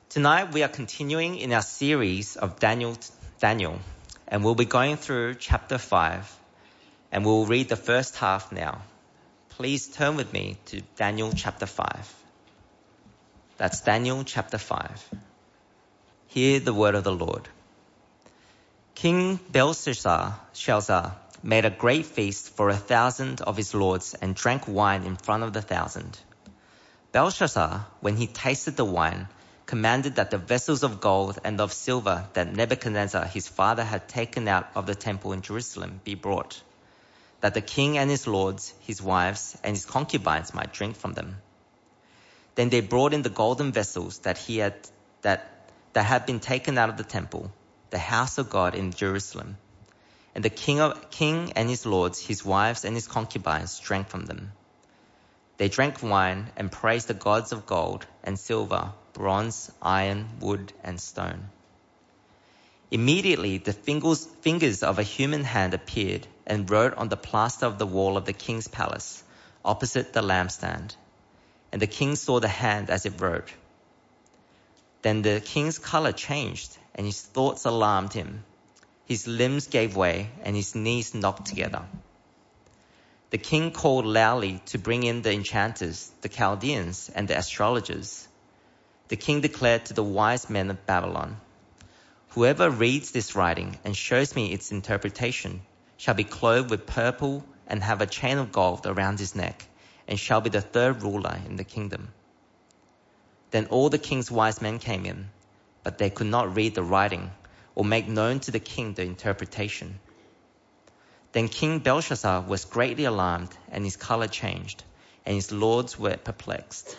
Tonight we are continuing in our series of Daniel, and we'll be going through chapter 5, and we'll read the first half now. Please turn with me to Daniel chapter 5. That's Daniel chapter 5. Hear the word of the Lord. King Belshazzar made a great feast for 1,000 of his lords and drank wine in front of the 1,000. Belshazzar, when he tasted the wine, commanded that the vessels of gold and of silver that Nebuchadnezzar his father had taken out of the temple in Jerusalem be brought, that the king and his lords, his wives, and his concubines might drink from them. Then they brought in the golden vessels that had been taken out of the temple, the house of God in Jerusalem. And the king and his lords, his wives, and his concubines drank from them. They drank wine and praised the gods of gold and silver, bronze, iron, wood, and stone. Immediately the fingers of a human hand appeared and wrote on the plaster of the wall of the king's palace, opposite the lampstand. And the king saw the hand as it wrote. Then the king's color changed, and his thoughts alarmed him. His limbs gave way, and his knees knocked together. The king called loudly to bring in the enchanters, the Chaldeans, and the astrologers. The king declared to the wise men of Babylon, "Whoever reads this writing and shows me its interpretation shall be clothed with purple and have a chain of gold around his neck, and shall be the third ruler in the kingdom." Then all the king's wise men came in, but they could not read the writing or make known to the king the interpretation. Then King Belshazzar was greatly alarmed, and his color changed, and his lords were perplexed.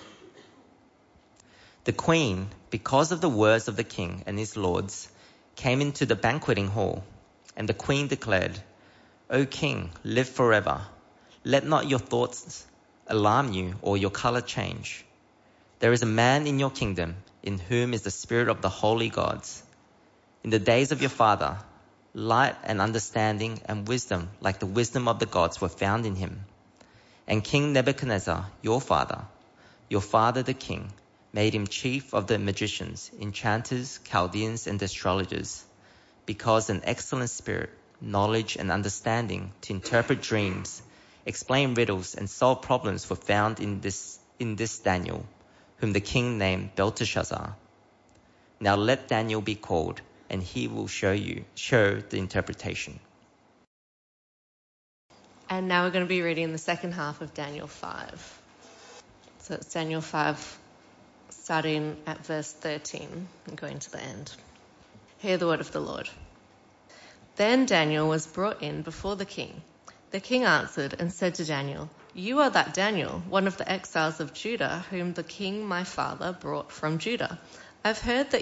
The queen, because of the words of the king and his lords, came into the banqueting hall, and the queen declared, "O king, live forever. Let not your thoughts alarm you or your color change. There is a man in your kingdom in whom is the spirit of the holy gods. In the days of your father, light and understanding and wisdom like the wisdom of the gods were found in him. And King Nebuchadnezzar, your father the king, made him chief of the magicians, enchanters, Chaldeans, and astrologers, because an excellent spirit, knowledge, and understanding to interpret dreams, explain riddles, and solve problems were found in this Daniel, whom the king named Belteshazzar. Now let Daniel be called, and he will show the interpretation." And now we're going to be reading the second half of Daniel 5. So it's Daniel 5, starting at verse 13 and going to the end. Hear the word of the Lord. Then Daniel was brought in before the king. The king answered and said to Daniel, "You are that Daniel, one of the exiles of Judah, whom the king my father brought from Judah. I've heard of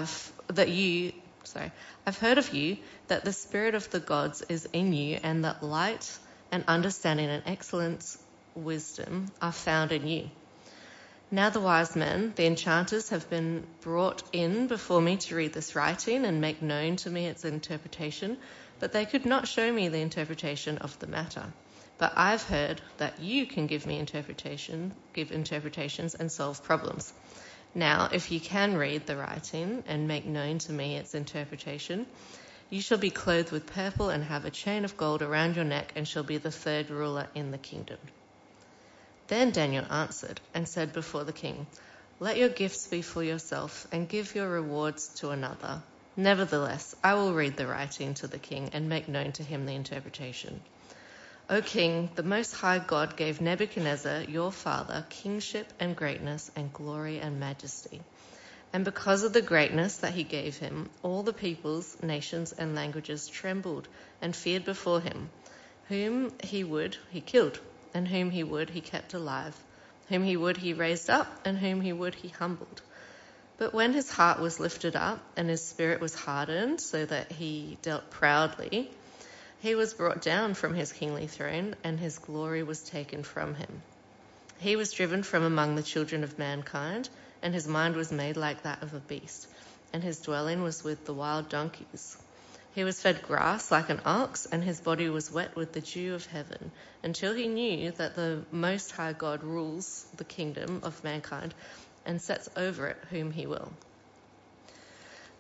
you that the spirit of the gods is in you, and that light and understanding and excellent wisdom are found in you. Now the wise men, the enchanters, have been brought in before me to read this writing and make known to me its interpretation, but they could not show me the interpretation of the matter. But I've heard that you can give interpretations and solve problems. Now, if you can read the writing and make known to me its interpretation, you shall be clothed with purple and have a chain of gold around your neck, and shall be the third ruler in the kingdom." Then Daniel answered and said before the king, "Let your gifts be for yourself, and give your rewards to another. Nevertheless, I will read the writing to the king and make known to him the interpretation. O king, the Most High God gave Nebuchadnezzar, your father, kingship and greatness and glory and majesty. And because of the greatness that he gave him, all the peoples, nations, and languages trembled and feared before him. Whom he would, he killed, and whom he would, he kept alive. Whom he would, he raised up, and whom he would, he humbled. But when his heart was lifted up, and his spirit was hardened, so that he dealt proudly, he was brought down from his kingly throne, and his glory was taken from him. He was driven from among the children of mankind, and his mind was made like that of a beast, and his dwelling was with the wild donkeys. He was fed grass like an ox, and his body was wet with the dew of heaven, until he knew that the Most High God rules the kingdom of mankind and sets over it whom he will.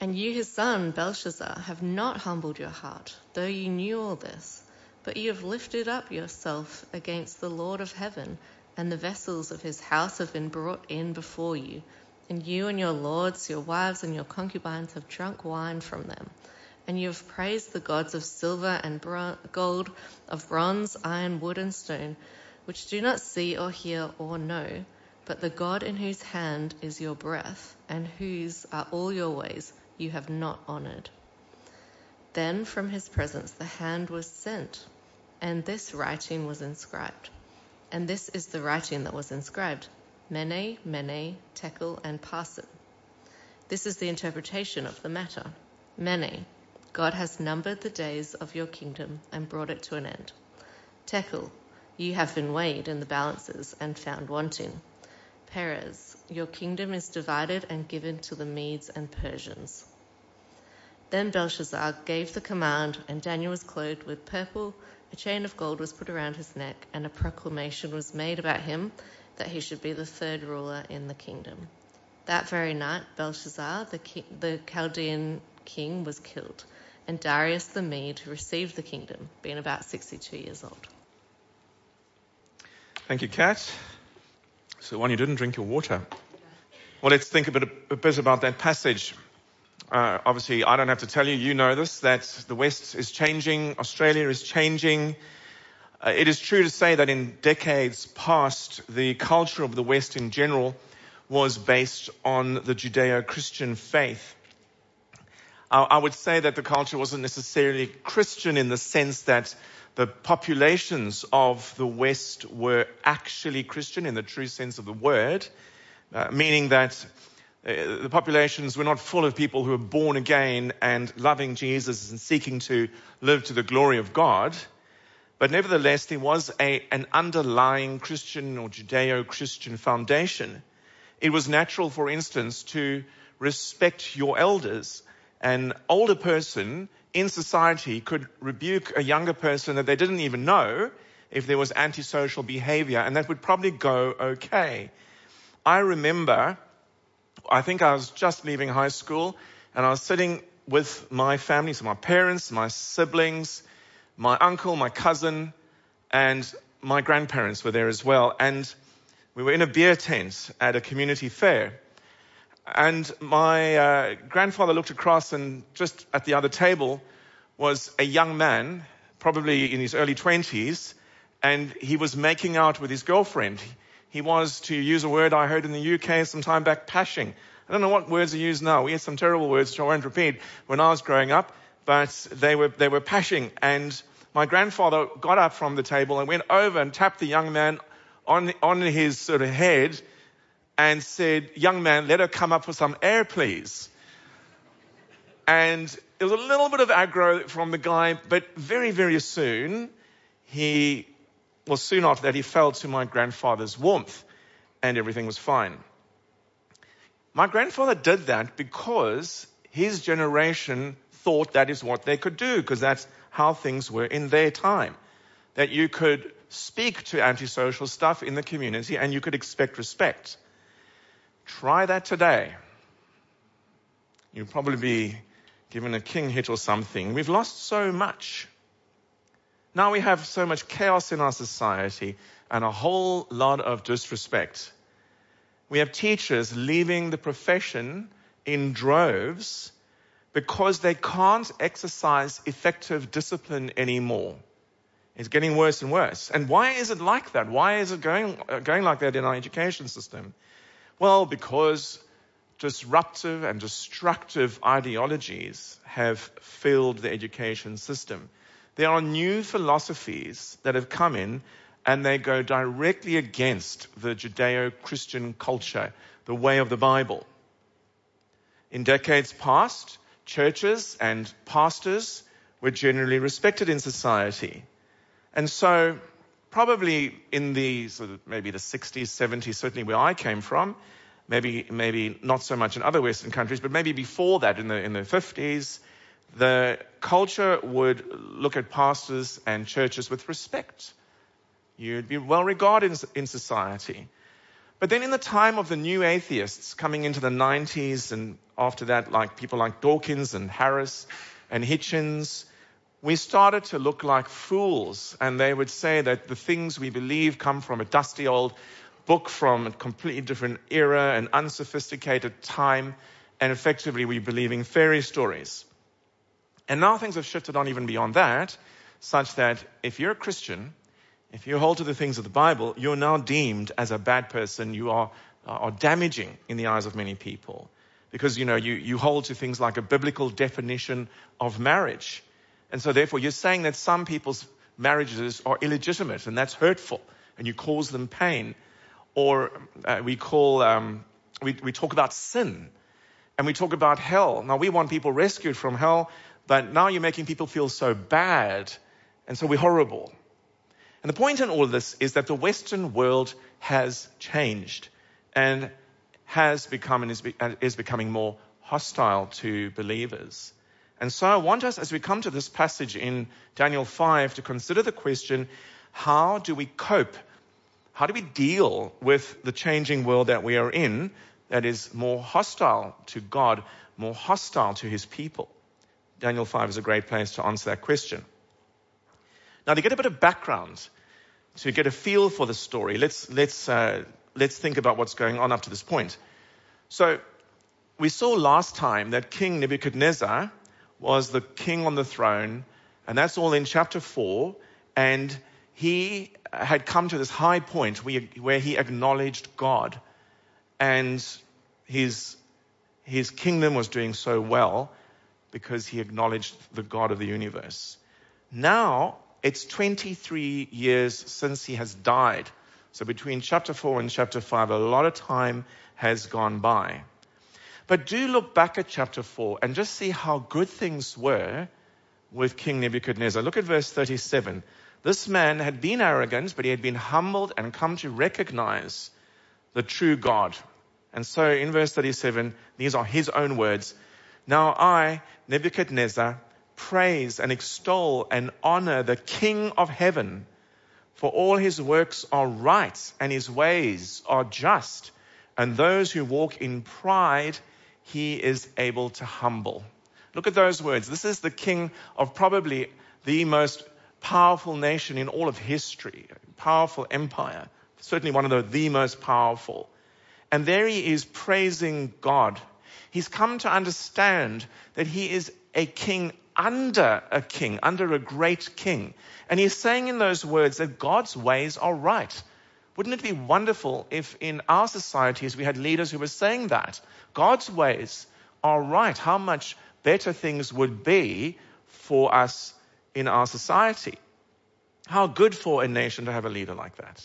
And you, his son, Belshazzar, have not humbled your heart, though you knew all this. But you have lifted up yourself against the Lord of heaven, and the vessels of his house have been brought in before you. And you and your lords, your wives, and your concubines have drunk wine from them. And you have praised the gods of silver and gold, of bronze, iron, wood, and stone, which do not see or hear or know, but the God in whose hand is your breath, and whose are all your ways, you have not honored. Then from his presence the hand was sent, and this writing was inscribed. And this is the writing that was inscribed: Mene, Mene, Tekel, and Parsin. This is the interpretation of the matter. Mene, God has numbered the days of your kingdom and brought it to an end. Tekel, you have been weighed in the balances and found wanting. Perez, your kingdom is divided and given to the Medes and Persians. Then Belshazzar gave the command, and Daniel was clothed with purple, a chain of gold was put around his neck, and a proclamation was made about him that he should be the third ruler in the kingdom. That very night, Belshazzar, the Chaldean king, was killed, and Darius the Mede, who received the kingdom, being about 62 years old. Thank you, Kat. So, one, you didn't drink your water. Well, let's think a bit about that passage. Obviously, I don't have to tell you, you know this, that the West is changing, Australia is changing. It is true to say that in decades past, the culture of the West in general was based on the Judeo-Christian faith. I would say that the culture wasn't necessarily Christian in the sense that the populations of the West were actually Christian in the true sense of the word, meaning that the populations were not full of people who were born again and loving Jesus and seeking to live to the glory of God. But nevertheless, there was an underlying Christian or Judeo-Christian foundation. It was natural, for instance, to respect your elders. An older person in society could rebuke a younger person that they didn't even know if there was antisocial behavior, and that would probably go okay. I remember, I think I was just leaving high school, and I was sitting with my family, so my parents, my siblings, my uncle, my cousin, and my grandparents were there as well. And we were in a beer tent at a community fair. And my grandfather looked across, and just at the other table was a young man, probably in his early 20s, and he was making out with his girlfriend. He was, to use a word I heard in the UK some time back, pashing. I don't know what words are used now. We had some terrible words which I won't repeat when I was growing up, but they were pashing. And my grandfather got up from the table and went over and tapped the young man on his sort of head and said, "Young man, let her come up for some air, please." And there was a little bit of aggro from the guy, but very, very soon, soon after that, he fell to my grandfather's warmth, and everything was fine. My grandfather did that because his generation thought that is what they could do, because that's how things were in their time. That you could speak to antisocial stuff in the community and you could expect respect. Try that today. You'll probably be given a king hit or something. We've lost so much. Now we have so much chaos in our society and a whole lot of disrespect. We have teachers leaving the profession in droves because they can't exercise effective discipline anymore. It's getting worse and worse. And why is it like that? Why is it going like that in our education system? Well, because disruptive and destructive ideologies have filled the education system. There are new philosophies that have come in, and they go directly against the Judeo-Christian culture, the way of the Bible. In decades past, churches and pastors were generally respected in society. And so probably in the sort of maybe the 60s, 70s, certainly where I came from, maybe not so much in other Western countries, but maybe before that in the 50s, the culture would look at pastors and churches with respect. You'd be well regarded in society. But then in the time of the new atheists coming into the 90s and after that, like people like Dawkins and Harris and Hitchens, we started to look like fools. And they would say that the things we believe come from a dusty old book from a completely different era and unsophisticated time. And effectively, we're believing fairy stories. And now things have shifted on even beyond that, such that if you're a Christian, if you hold to the things of the Bible, you're now deemed as a bad person. You are damaging in the eyes of many people. Because, you hold to things like a biblical definition of marriage. And so therefore, you're saying that some people's marriages are illegitimate, and that's hurtful, and you cause them pain. Or we talk about sin, and we talk about hell. Now, we want people rescued from hell, but now you're making people feel so bad, and so we're horrible. And the point in all of this is that the Western world has changed and has become and is becoming more hostile to believers. And so I want us, as we come to this passage in Daniel 5, to consider the question, how do we cope? How do we deal with the changing world that we are in that is more hostile to God, more hostile to his people? Daniel 5 is a great place to answer that question. Now, to get a bit of background, to get a feel for the story, let's think about what's going on up to this point. So, we saw last time that King Nebuchadnezzar was the king on the throne, and that's all in chapter 4, and he had come to this high point where he acknowledged God, and his kingdom was doing so well because he acknowledged the God of the universe. Now, it's 23 years since he has died. So between chapter 4 and chapter 5, a lot of time has gone by. But do look back at chapter 4 and just see how good things were with King Nebuchadnezzar. Look at verse 37. This man had been arrogant, but he had been humbled and come to recognize the true God. And so in verse 37, these are his own words. Now I, Nebuchadnezzar, praise and extol and honor the King of heaven, for all his works are right and his ways are just, and those who walk in pride he is able to humble. Look at those words. This is the king of probably the most powerful nation in all of history, powerful empire, certainly one of the most powerful. And there he is praising God. He's come to understand that he is a king, under a great king. And he's saying in those words that God's ways are right. Wouldn't it be wonderful if in our societies we had leaders who were saying that? God's ways are right. How much better things would be for us in our society. How good for a nation to have a leader like that.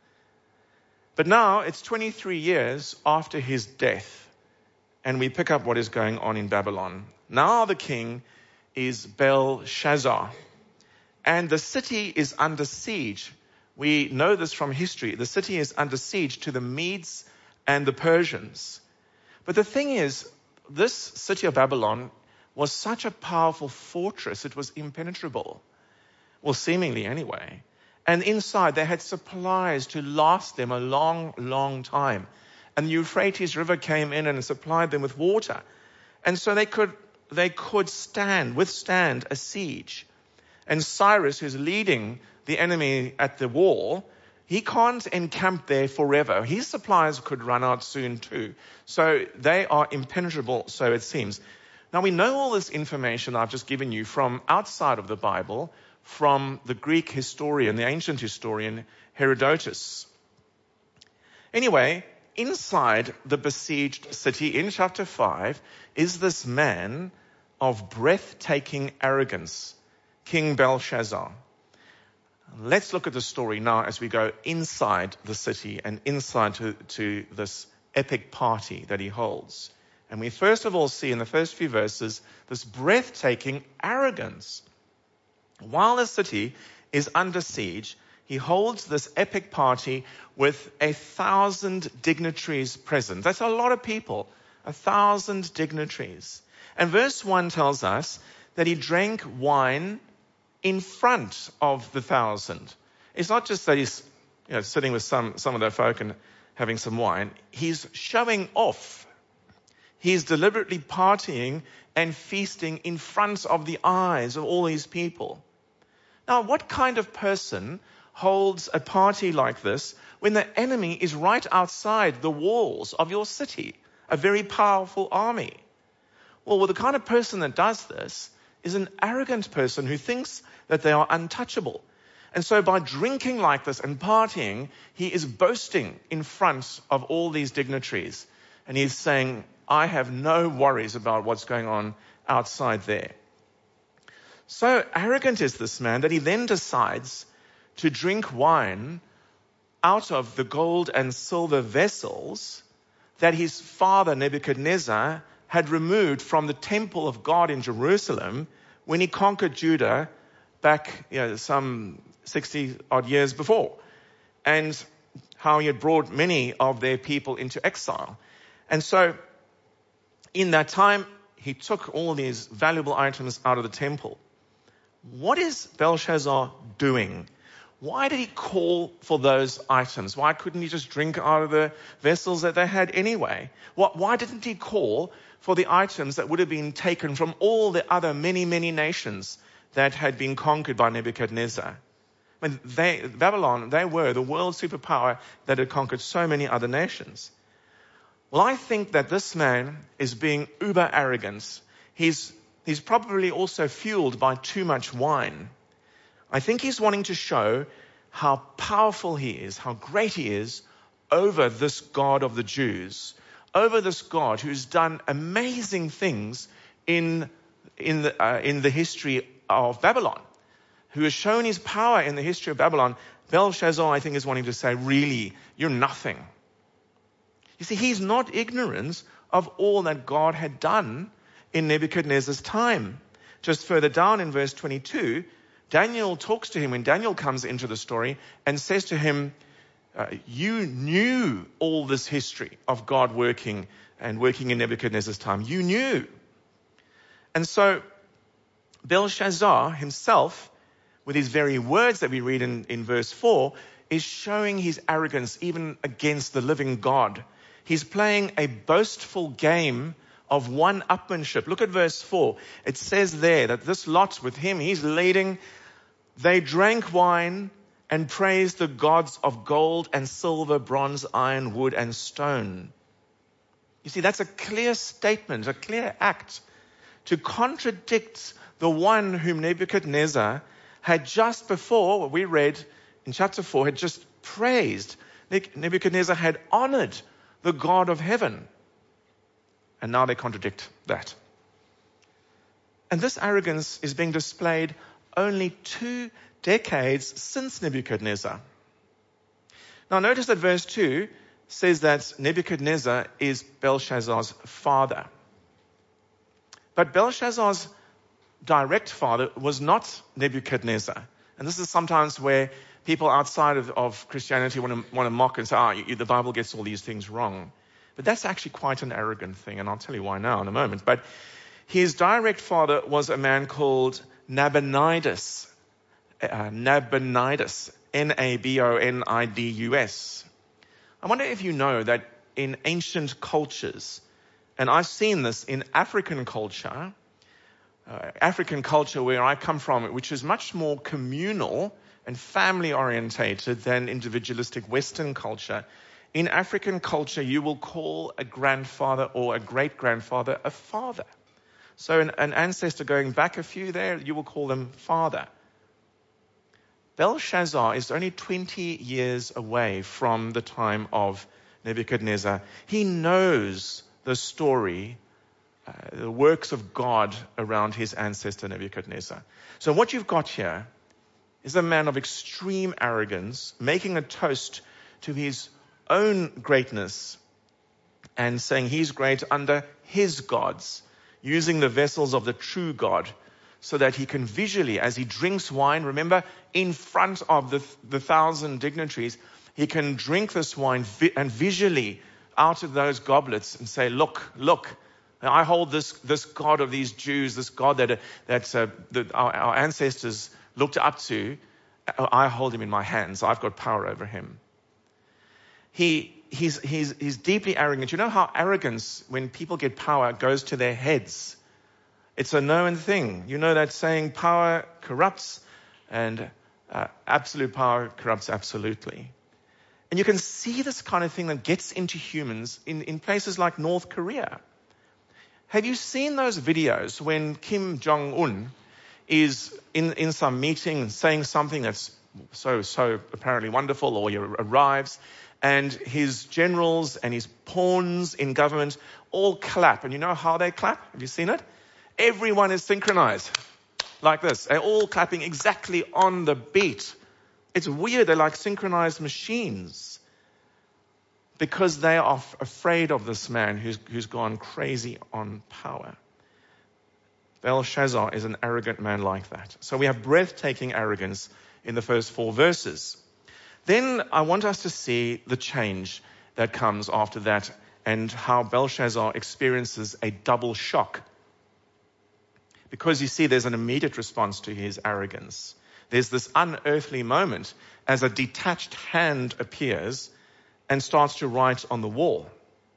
But now it's 23 years after his death, and we pick up what is going on in Babylon. Now the king is Belshazzar, and the city is under siege. We know this from history. The city is under siege to the Medes and the Persians. But the thing is, this city of Babylon was such a powerful fortress, it was impenetrable. Well, seemingly anyway. And inside they had supplies to last them a long, long time. And the Euphrates River came in and supplied them with water. And so they could withstand a siege. And Cyrus, who's leading the enemy at the wall, he can't encamp there forever. His supplies could run out soon too. So they are impenetrable, so it seems. Now we know all this information I've just given you from outside of the Bible, from the Greek historian, the ancient historian Herodotus. Anyway, inside the besieged city in chapter 5 is this man of breathtaking arrogance, King Belshazzar. Let's look at the story now as we go inside the city and inside to this epic party that he holds. And we first of all see in the first few verses this breathtaking arrogance. While the city is under siege, he holds this epic party with 1,000 dignitaries present. That's a lot of people, 1,000 dignitaries. And verse 1 tells us that he drank wine in front of the 1,000. It's not just that he's sitting with some of their folk and having some wine. He's showing off. He's deliberately partying and feasting in front of the eyes of all these people. Now, what kind of person holds a party like this when the enemy is right outside the walls of your city, a very powerful army? Well, the kind of person that does this is an arrogant person who thinks that they are untouchable. And so by drinking like this and partying, he is boasting in front of all these dignitaries. And he's saying, I have no worries about what's going on outside there. So arrogant is this man that he then decides to drink wine out of the gold and silver vessels that his father Nebuchadnezzar had removed from the temple of God in Jerusalem when he conquered Judah back some 60 odd years before, and how he had brought many of their people into exile. And so in that time, he took all these valuable items out of the temple. What is Belshazzar doing? Why did he call for those items? Why couldn't he just drink out of the vessels that they had anyway? Why didn't he call for the items that would have been taken from all the other many, many nations that had been conquered by Nebuchadnezzar? I mean, Babylon, they were the world superpower that had conquered so many other nations. Well, I think that this man is being uber arrogant. He's probably also fueled by too much wine. I think he's wanting to show how powerful he is, how great he is over this God of the Jews, over this God who's done amazing things in the history of Babylon, who has shown his power in the history of Babylon. Belshazzar, I think, is wanting to say, really, you're nothing. You see, he's not ignorant of all that God had done in Nebuchadnezzar's time. Just further down in verse 22, Daniel talks to him when Daniel comes into the story and says to him, you knew all this history of God working in Nebuchadnezzar's time. You knew. And so Belshazzar himself, with his very words that we read in verse 4, is showing his arrogance even against the living God. He's playing a boastful game of one-upmanship. Look at verse 4. It says there that this lot with him, he's leading. They drank wine and praised the gods of gold and silver, bronze, iron, wood, and stone. You see, that's a clear statement, a clear act to contradict the one whom Nebuchadnezzar had just before, what we read in chapter 4, had just praised. Nebuchadnezzar had honored the God of heaven. And now they contradict that. And this arrogance is being displayed only 2 decades since Nebuchadnezzar. Now notice that verse 2 says that Nebuchadnezzar is Belshazzar's father. But Belshazzar's direct father was not Nebuchadnezzar. And this is sometimes where people outside of Christianity want to mock and say, the Bible gets all these things wrong. But that's actually quite an arrogant thing, and I'll tell you why now in a moment. But his direct father was a man called Nabonidus. Nabonidus, Nabonidus. I wonder if you know that in ancient cultures, and I've seen this in African culture where I come from, which is much more communal and family orientated than individualistic Western culture. In African culture, you will call a grandfather or a great-grandfather a father. So an ancestor going back a few there, you will call them father. Belshazzar is only 20 years away from the time of Nebuchadnezzar. He knows the story, the works of God around his ancestor Nebuchadnezzar. So what you've got here is a man of extreme arrogance making a toast to his own greatness and saying he's great under his gods, using the vessels of the true God so that he can visually, as he drinks wine, remember, in front of the 1,000 dignitaries, he can drink this wine and visually out of those goblets and say, look, I hold this God of these Jews, this God that our ancestors looked up to. I hold him in my hands. I've got power over him. He he's deeply arrogant. You know how arrogance, when people get power, goes to their heads. It's a known thing. You know that saying, power corrupts, and absolute power corrupts absolutely. And you can see this kind of thing that gets into humans in places like North Korea. Have you seen those videos when Kim Jong-un is in some meeting saying something that's so apparently wonderful, or he arrives, and his generals and his pawns in government all clap. And you know how they clap? Have you seen it? Everyone is synchronized like this. They're all clapping exactly on the beat. It's weird. They're like synchronized machines because they are afraid of this man who's gone crazy on power. Belshazzar is an arrogant man like that. So we have breathtaking arrogance in the first 4 verses. Then I want us to see the change that comes after that and how Belshazzar experiences a double shock. Because you see, there's an immediate response to his arrogance. There's this unearthly moment as a detached hand appears and starts to write on the wall.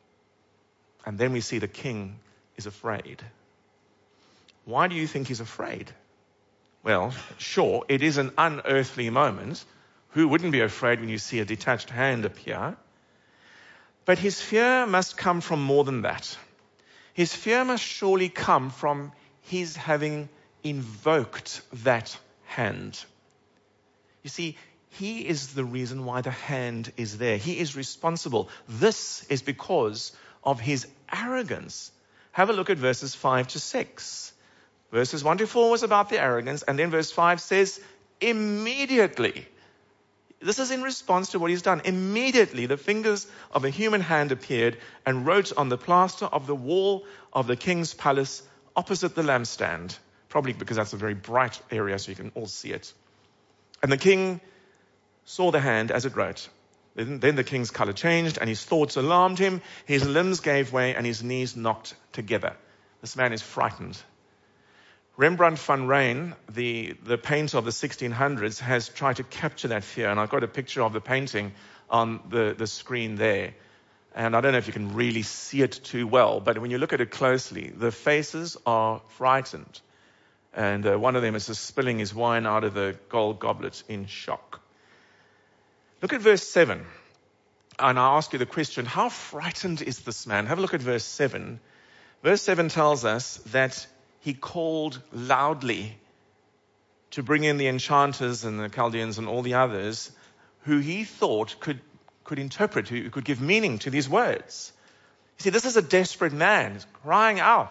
And then we see the king is afraid. Why do you think he's afraid? Well, sure, it is an unearthly moment. Who wouldn't be afraid when you see a detached hand appear? But his fear must come from more than that. His fear must surely come from his having invoked that hand. You see, he is the reason why the hand is there. He is responsible. This is because of his arrogance. Have a look at verses 5 to 6. Verses 1 to 4 was about the arrogance, and then verse 5 says, immediately. This is in response to what he's done. Immediately, the fingers of a human hand appeared and wrote on the plaster of the wall of the king's palace opposite the lampstand. Probably because that's a very bright area so you can all see it. And the king saw the hand as it wrote. Then the king's color changed and his thoughts alarmed him. His limbs gave way and his knees knocked together. This man is frightened. Rembrandt van Rijn, the painter of the 1600s, has tried to capture that fear. And I've got a picture of the painting on the screen there. And I don't know if you can really see it too well, but when you look at it closely, the faces are frightened. And one of them is just spilling his wine out of the gold goblet in shock. Look at verse 7. And I ask you the question, how frightened is this man? Have a look at verse 7. Verse 7 tells us that he called loudly to bring in the enchanters and the Chaldeans and all the others who he thought could interpret, who could give meaning to these words. You see, this is a desperate man. He's crying out.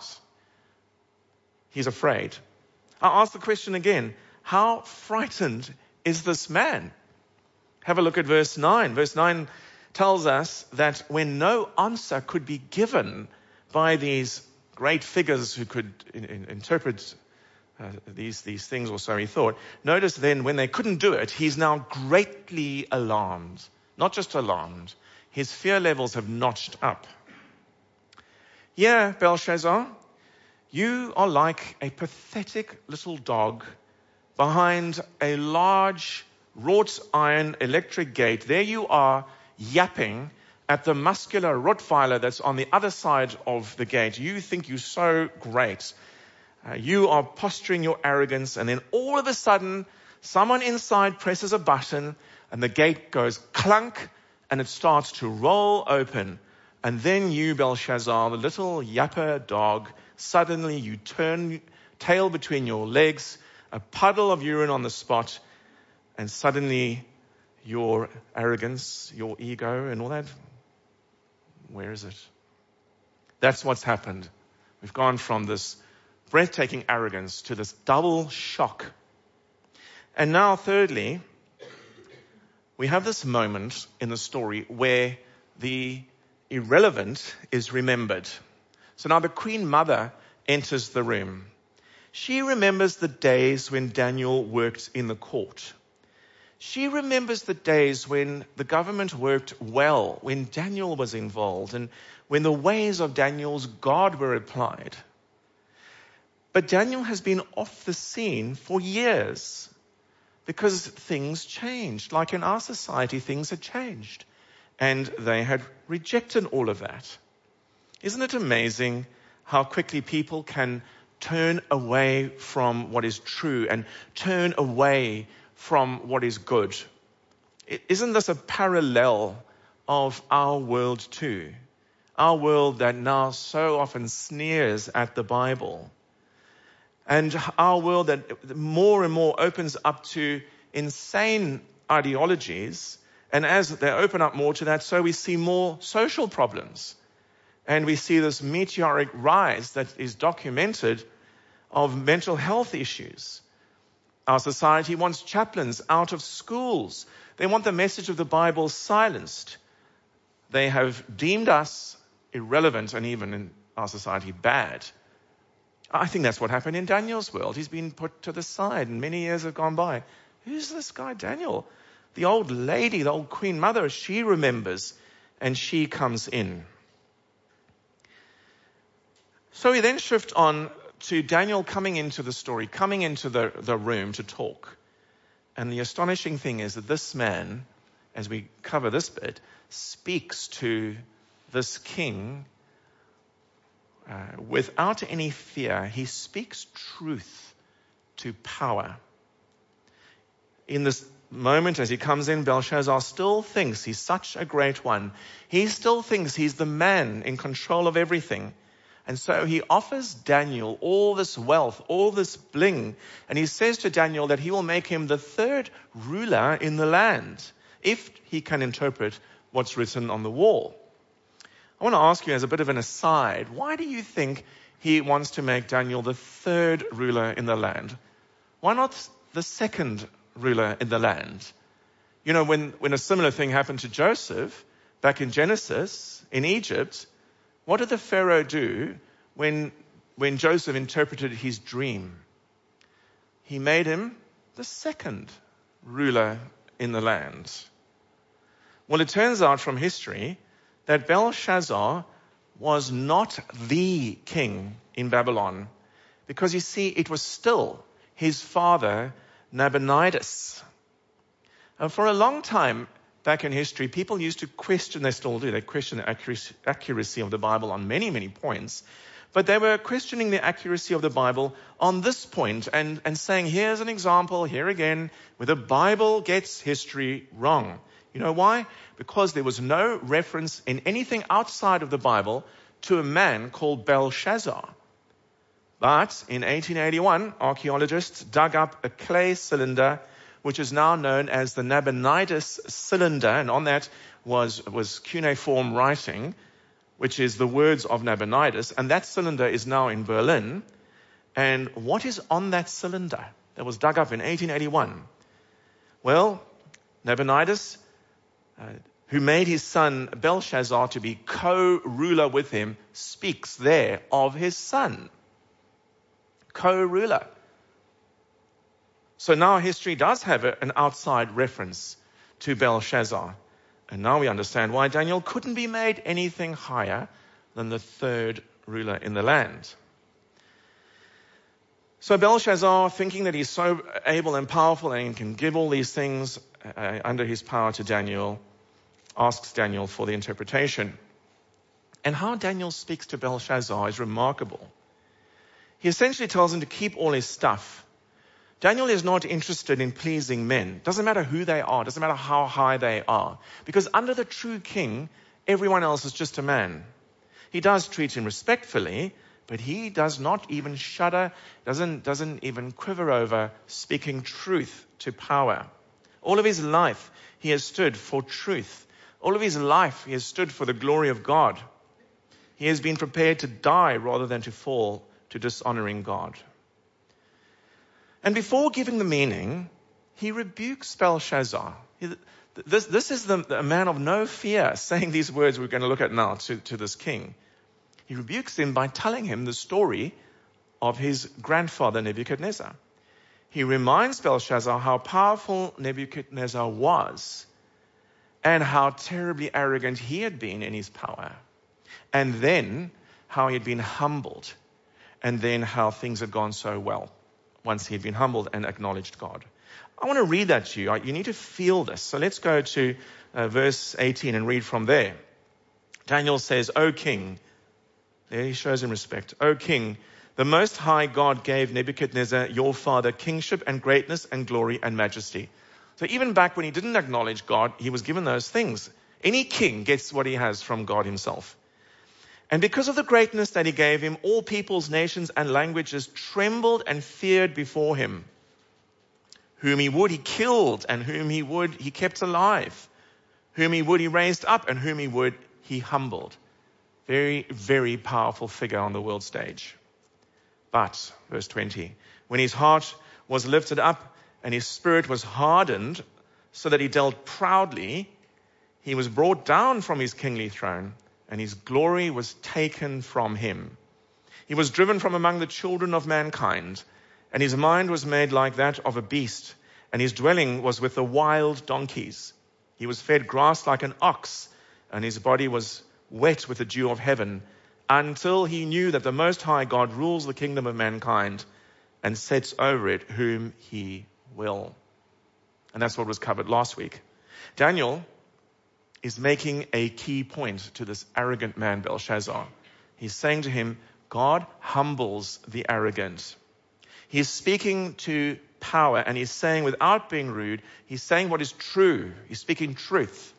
He's afraid. I'll ask the question again. How frightened is this man? Have a look at verse 9. Verse 9 tells us that when no answer could be given by these great figures who could interpret these things, or so he thought. Notice then, when they couldn't do it, he's now greatly alarmed. Not just alarmed. His fear levels have notched up. Yeah, Belshazzar, you are like a pathetic little dog behind a large wrought iron electric gate. There you are, yapping at the muscular Rottweiler that's on the other side of the gate. You think you're so great. You are posturing your arrogance, and then all of a sudden, someone inside presses a button, and the gate goes clunk, and it starts to roll open. And then you, Belshazzar, the little yapper dog, suddenly you turn tail between your legs, a puddle of urine on the spot, and suddenly your arrogance, your ego, and all that, where is it? That's what's happened. We've gone from this breathtaking arrogance to this double shock. And now, thirdly, we have this moment in the story where the irrelevant is remembered. So now the Queen Mother enters the room. She remembers the days when Daniel worked in the court. She remembers the days when the government worked well, when Daniel was involved, and when the ways of Daniel's God were applied. But Daniel has been off the scene for years because things changed. Like in our society, things had changed. and they had rejected all of that. Isn't it amazing how quickly people can turn away from what is true and turn away from what is good? Isn't this a parallel of our world too? Our world that now so often sneers at the Bible. And our world that more and more opens up to insane ideologies. And as they open up more to that, so we see more social problems. And we see this meteoric rise that is documented of mental health issues. Our society wants chaplains out of schools. They want the message of the Bible silenced. They have deemed us irrelevant and even in our society bad. I think that's what happened in Daniel's world. He's been put to the side and many years have gone by. Who's this guy Daniel? The old lady, the old Queen Mother, she remembers and she comes in. So we then shift on to Daniel coming into the story, coming into the room to talk. And the astonishing thing is that this man, as we cover this bit, speaks to this king without any fear. He speaks truth to power. In this moment as he comes in, Belshazzar still thinks he's such a great one. He still thinks he's the man in control of everything. And so he offers Daniel all this wealth, all this bling. And he says to Daniel that he will make him the third ruler in the land if he can interpret what's written on the wall. I want to ask you as a bit of an aside, why do you think he wants to make Daniel the third ruler in the land? Why not the second ruler in the land? You know, when a similar thing happened to Joseph back in Genesis, in Egypt, what did the Pharaoh do when Joseph interpreted his dream? He made him the second ruler in the land. Well, it turns out from history that Belshazzar was not the king in Babylon, because you see, it was still his father, Nabonidus. And for a long time back in history, people used to question, they still do, they question the accuracy of the Bible on many, many points. But they were questioning the accuracy of the Bible on this point and saying, here's an example, here again, where the Bible gets history wrong. You know why? Because there was no reference in anything outside of the Bible to a man called Belshazzar. But in 1881, archaeologists dug up a clay cylinder, which is now known as the Nabonidus cylinder, and on that was cuneiform writing, which is the words of Nabonidus, and that cylinder is now in Berlin. And what is on that cylinder that was dug up in 1881? Well, Nabonidus, who made his son Belshazzar to be co-ruler with him, speaks there of his son. Co-ruler. So now history does have an outside reference to Belshazzar. And now we understand why Daniel couldn't be made anything higher than the third ruler in the land. So Belshazzar, thinking that he's so able and powerful and can give all these things under his power to Daniel, asks Daniel for the interpretation. And how Daniel speaks to Belshazzar is remarkable. He essentially tells him to keep all his stuff. Daniel is not interested in pleasing men. Doesn't matter who they are. Doesn't matter how high they are. Because under the true king, everyone else is just a man. He does treat him respectfully, but he does not even shudder, doesn't even quiver over speaking truth to power. All of his life, he has stood for truth. All of his life, he has stood for the glory of God. He has been prepared to die rather than to fall to dishonoring God. And before giving the meaning, he rebukes Belshazzar. This is a man of no fear saying these words we're going to look at now to this king. He rebukes him by telling him the story of his grandfather Nebuchadnezzar. He reminds Belshazzar how powerful Nebuchadnezzar was and how terribly arrogant he had been in his power. And then how he had been humbled. And then how things had gone so well once he had been humbled and acknowledged God. I want to read that to you. You need to feel this. So let's go to verse 18 and read from there. Daniel says, O king, there he shows him respect. O king, the Most High God gave Nebuchadnezzar, your father, kingship and greatness and glory and majesty. So even back when he didn't acknowledge God, he was given those things. Any king gets what he has from God himself. And because of the greatness that he gave him, all peoples, nations, and languages trembled and feared before him. Whom he would, he killed, and whom he would, he kept alive. Whom he would, he raised up, and whom he would, he humbled. Very, very powerful figure on the world stage. But, verse 20, when his heart was lifted up and his spirit was hardened so that he dealt proudly, he was brought down from his kingly throne and his glory was taken from him. He was driven from among the children of mankind, and his mind was made like that of a beast, and his dwelling was with the wild donkeys. He was fed grass like an ox, and his body was wet with the dew of heaven, until he knew that the Most High God rules the kingdom of mankind and sets over it whom he will. And that's what was covered last week. Daniel is making a key point to this arrogant man, Belshazzar. He's saying to him, God humbles the arrogant. He's speaking to power, and he's saying, without being rude, he's saying what is true. He's speaking truth.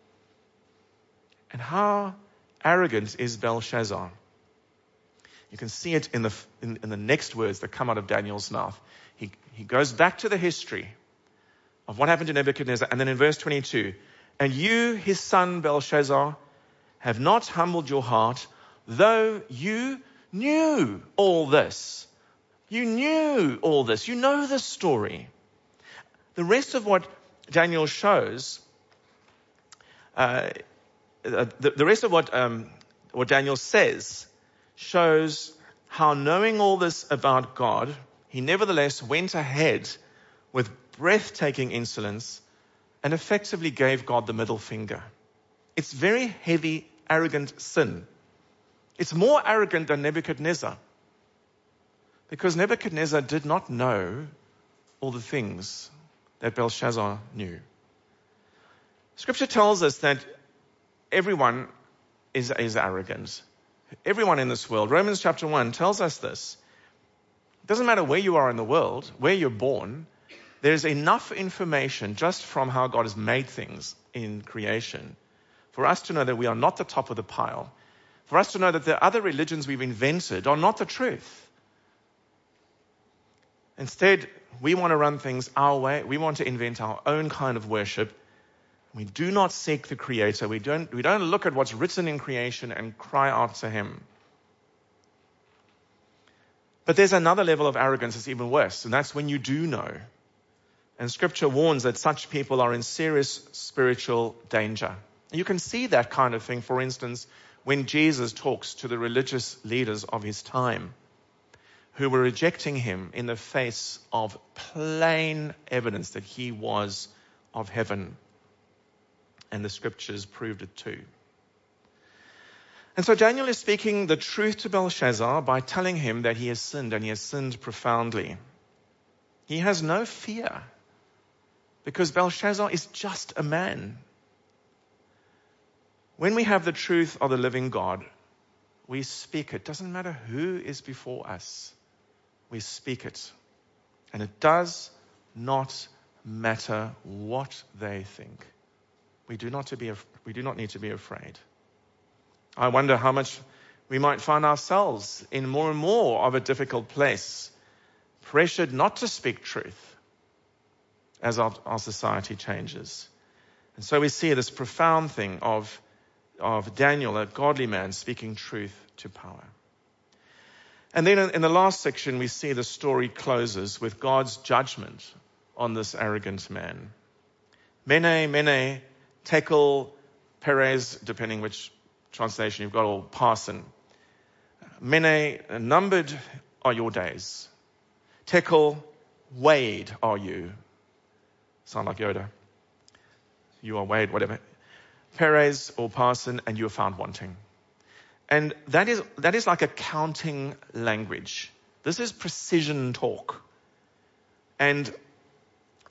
And how arrogant is Belshazzar? You can see it in the next words that come out of Daniel's mouth. He goes back to the history of what happened to Nebuchadnezzar, and then in verse 22, and you, his son Belshazzar, have not humbled your heart, though you knew all this. You knew all this. You know the story. The rest of what Daniel shows, the rest of what Daniel says shows how, knowing all this about God, he nevertheless went ahead with breathtaking insolence and effectively gave God the middle finger. It's very heavy, arrogant sin. It's more arrogant than Nebuchadnezzar, because Nebuchadnezzar did not know all the things that Belshazzar knew. Scripture tells us that everyone is arrogant. Everyone in this world. Romans chapter 1 tells us this. It doesn't matter where you are in the world, where you're born, there's enough information just from how God has made things in creation for us to know that we are not the top of the pile. For us to know that the other religions we've invented are not the truth. Instead, we want to run things our way. We want to invent our own kind of worship. We do not seek the Creator. We don't look at what's written in creation and cry out to Him. But there's another level of arrogance that's even worse, and that's when you do know. And Scripture warns that such people are in serious spiritual danger. You can see that kind of thing, for instance, when Jesus talks to the religious leaders of his time, who were rejecting him in the face of plain evidence that he was of heaven. And the Scriptures proved it too. And so Daniel is speaking the truth to Belshazzar by telling him that he has sinned, and he has sinned profoundly. He has no fear, because Belshazzar is just a man. When we have the truth of the living God, we speak it. Doesn't matter who is before us. We speak it. And it does not matter what they think. We do not need to be afraid. I wonder how much we might find ourselves in more and more of a difficult place, pressured not to speak truth as our society changes. And so we see this profound thing of Daniel, a godly man, speaking truth to power. And then in the last section, we see the story closes with God's judgment on this arrogant man. Mene, Tekel, Perez, depending which translation you've got, or Parson. Mene, numbered are your days. Tekel, weighed are you. Sound like Yoda. You are weighed, whatever. Perez or Parson, and you are found wanting. And that is like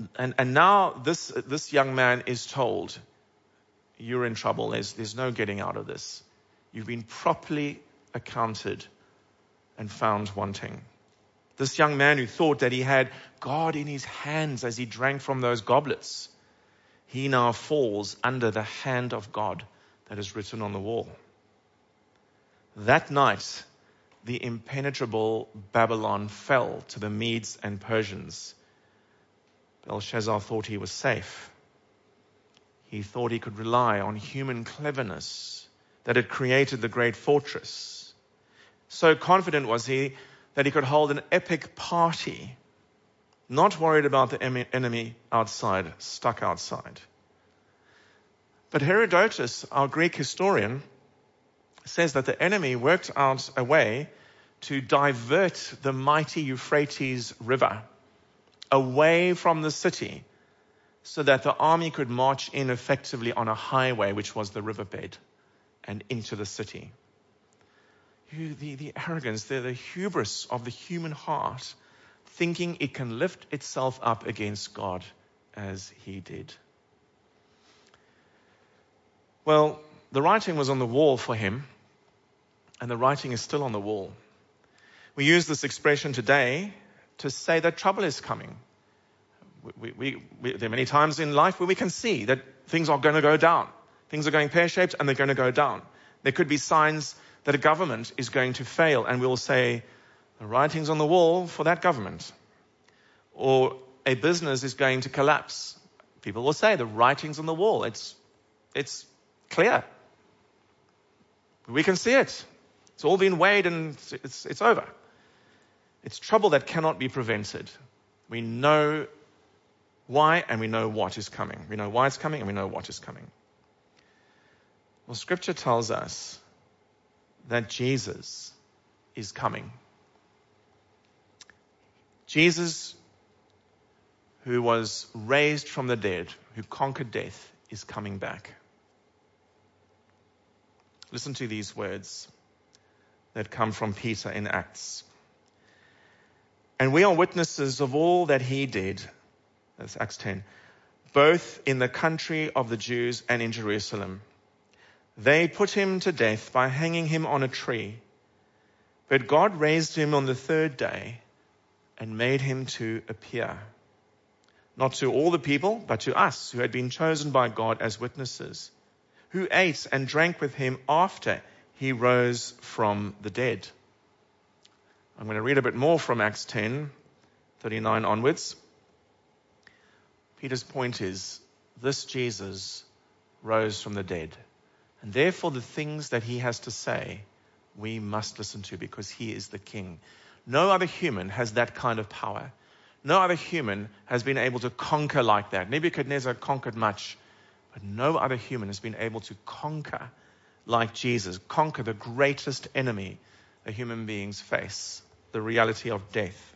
And now this young man is told, you're in trouble. There's no getting out of this. You've been properly accounted and found wanting. This young man who thought that he had God in his hands as he drank from those goblets, he now falls under the hand of God that is written on the wall. That night, the impenetrable Babylon fell to the Medes and Persians. Belshazzar thought he was safe. He thought he could rely on human cleverness that had created the great fortress. So confident was he that he could hold an epic party, not worried about the enemy outside, stuck outside. But Herodotus, our Greek historian, says that the enemy worked out a way to divert the mighty Euphrates River away from the city so that the army could march in effectively on a highway, which was the riverbed, and into the city. The arrogance, the hubris of the human heart, thinking it can lift itself up against God as he did. Well, the writing was on the wall for him, and the writing is still on the wall. We use this expression today to say that trouble is coming. There are many times in life where we can see that things are going to go down. Things are going pear-shaped and they're going to go down. There could be signs that a government is going to fail, and we'll say, the writing's on the wall for that government. Or a business is going to collapse. People will say, the writing's on the wall. It's clear. We can see it. It's all been weighed and it's over. It's trouble that cannot be prevented. We know why and we know what is coming. We know why it's coming and we know what is coming. Well, Scripture tells us that Jesus is coming. Jesus, who was raised from the dead, who conquered death, is coming back. Listen to these words that come from Peter in Acts. And we are witnesses of all that he did, that's Acts 10, both in the country of the Jews and in Jerusalem. They put him to death by hanging him on a tree. But God raised him on the third day and made him to appear, not to all the people, but to us who had been chosen by God as witnesses, who ate and drank with him after he rose from the dead. I'm going to read a bit more from Acts 10:39 onwards. Peter's point is, this Jesus rose from the dead. And therefore the things that he has to say, we must listen to because he is the King. No other human has that kind of power. No other human has been able to conquer like that. Nebuchadnezzar conquered much, but no other human has been able to conquer like Jesus, conquer the greatest enemy that human beings face, the reality of death.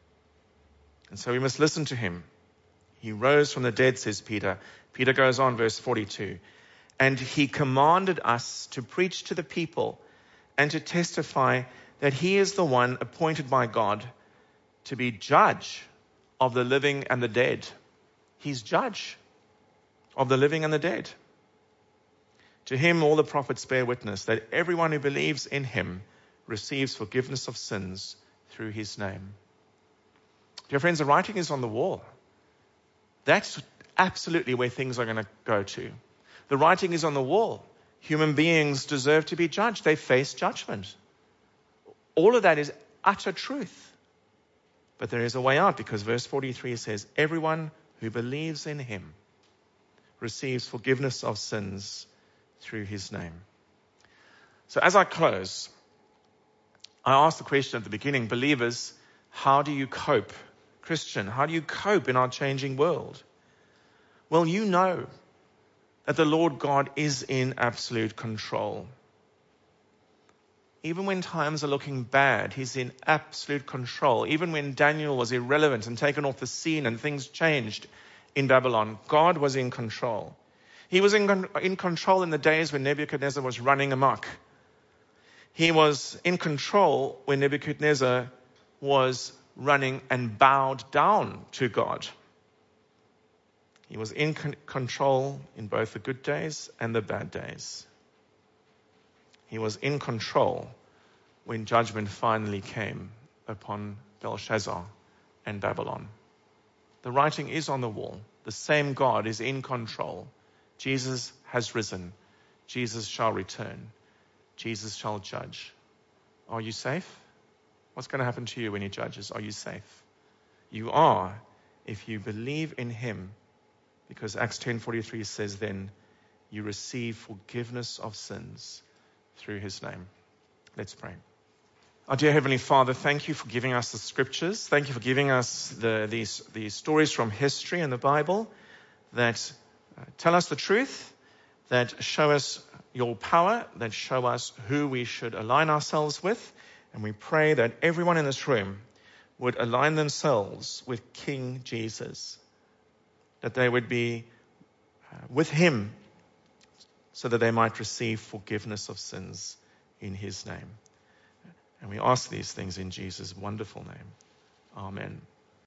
And so we must listen to him. He rose from the dead, says Peter. Peter goes on, verse 42. And he commanded us to preach to the people and to testify that he is the one appointed by God to be judge of the living and the dead. He's judge of the living and the dead. To him all the prophets bear witness that everyone who believes in him receives forgiveness of sins through his name. Dear friends, the writing is on the wall. That's absolutely where things are going to go to. The writing is on the wall. Human beings deserve to be judged. They face judgment. All of that is utter truth. But there is a way out because verse 43 says, everyone who believes in him receives forgiveness of sins through his name. So as I close, I asked the question at the beginning, believers, how do you cope? Christian, how do you cope in our changing world? Well, you know that the Lord God is in absolute control. Even when times are looking bad, he's in absolute control. Even when Daniel was irrelevant and taken off the scene and things changed in Babylon, God was in control. He was in control in the days when Nebuchadnezzar was running amok. He was in control when Nebuchadnezzar was running and bowed down to God. He was in control in both the good days and the bad days. He was in control when judgment finally came upon Belshazzar and Babylon. The writing is on the wall. The same God is in control. Jesus has risen. Jesus shall return. Jesus shall judge. Are you safe? What's going to happen to you when he judges? Are you safe? You are, if you believe in him, because Acts 10:43 says, then you receive forgiveness of sins through his name. Let's pray. Our dear Heavenly Father, thank you for giving us the scriptures. Thank you for giving us these stories from history and the Bible that tell us the truth, that show us your power, that show us who we should align ourselves with. And we pray that everyone in this room would align themselves with King Jesus, that they would be with him so that they might receive forgiveness of sins in his name. And we ask these things in Jesus' wonderful name. Amen.